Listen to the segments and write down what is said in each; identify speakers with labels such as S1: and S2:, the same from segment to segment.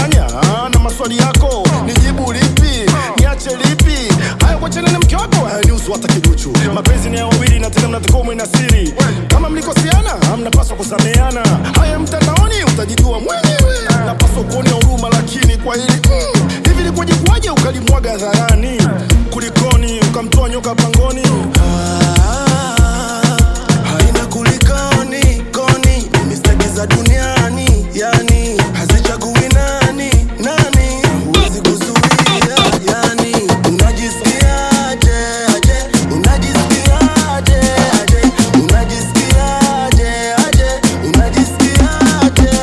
S1: unanichanganya na maswali yako. Nijibu lipi? Niache lipi? Haya kuachana na mke wako hayanihusu hata kiduchu. Mapenzi ni ya wawili na tena mnatakomwe na siri. Kama mlikosiana mnapaswa kusameheana. Haya mtandaoni utajijua mwenyewe. Napaswa kuonea huruma lakini kwa hili hivi ni kwaje ukalimwaga hadharani? Kulikoni ukamtoa nyoka pangoni?
S2: Haina kulikoni koni, mistake za duniani yani hazichagui nani huwezi kuzuia yani. Unajisikiaje aje, unajisikiaje aje, unajisikiaje aje, unajisikiaje aje,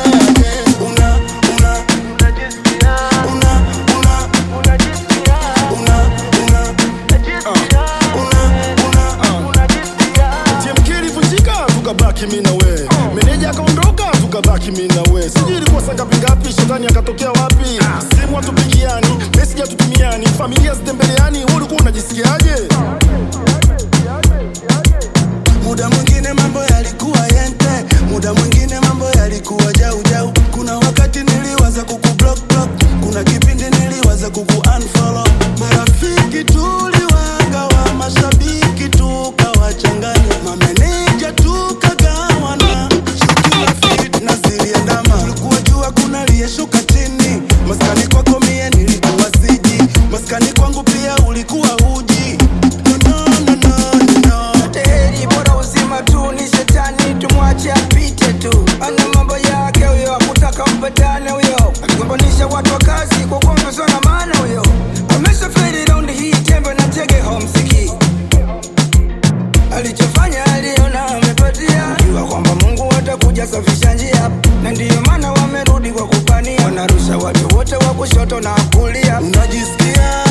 S1: tukabaki mimi na wewe. Meneja akaondoka tukabaki mimi na wewe. Sijui ilikuwa saa ngapi shetani akatokea wapi? Simu hatupigiani, message hatutumiani, familia zitembeleani. Wewe ulikuwa unajisikiaje?
S2: Muda mwingine mambo yalikuwa yente, muda mwingine mambo yalikuwa jau. Kuna wakati niliwaza kukublock, kuna kipindi niliwaza kuku-unfollow. Marafiki tuliwagawa, mashabiki tukawachanganya, mameneja tukagawana, shuki na ziliandama. Ulikuwa jua kuna liyeshuka chini, maskani kwako mie nilikuwa siji, maskani kwangu pia ulikuwa uji.
S3: Tumwache apite tu, ana mambo yake huyo, hakutaka mpatane huyo. Aligombanisha watu wa kazi kwa kuongozwa na maana huyo. Ameshafeli raundi hii, tembe na tege homsiki. Alichofanya aliona amepatia, jua kwamba Mungu atakuja safisha njia, na ndiyo maana wamerudi kwa kupania. Wanarusha watu wote wa kushoto na kulia.
S2: Unajisikia